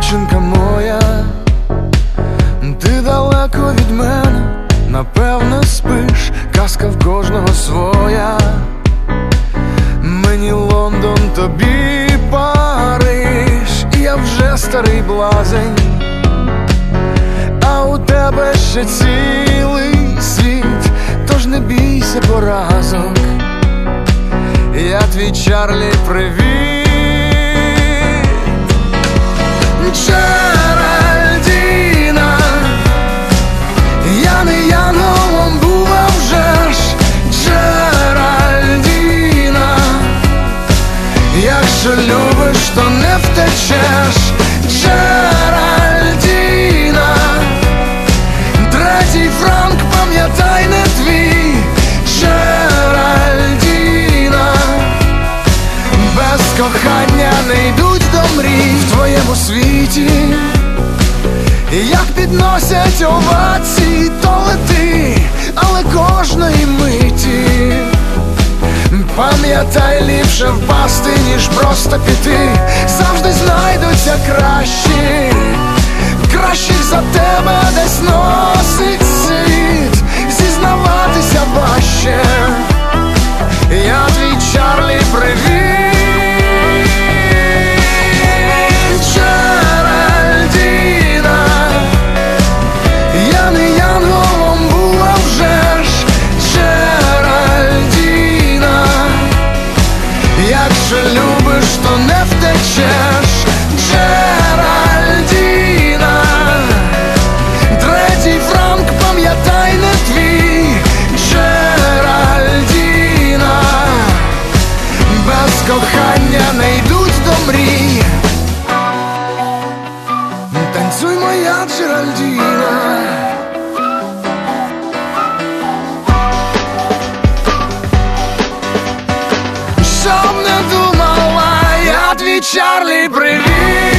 дівчинка моя, ти далеко від мене, напевно спиш, казка в кожного своя. Мені Лондон, тобі Париж, і я вже старий блазень, а у тебе ще цілий світ, тож не бійся поразок. Я твій Чарлі, привіт. Джеральдіна, я не янголом був, а вже ж Джеральдіна, якщо любиш, то не втечеш. Джеральдіна, третій франк, пам'ятай, не твій. Джеральдіна, без кохання не йдуть до мрій в твоєму світі. Як підносять овації, то лети, але кожної миті. Пам'ятай, ліпше впасти, ніж просто піти. Завжди знайдуться кращі, кращих за тебе десь носить світ. Зізнаватися важче. Я твій Чарлі, привіт. Джеральдіна, я не янголом був, а вже ж Джеральдіна, якщо любиш, то не втечеш. Джеральдіна, третій франк, пам'ятай, не твій. Джеральдіна, без кохання не йдуть до мрій. Танцюй, моя Джеральдіна. Щоб не думала, я твій Чарлі, привіт.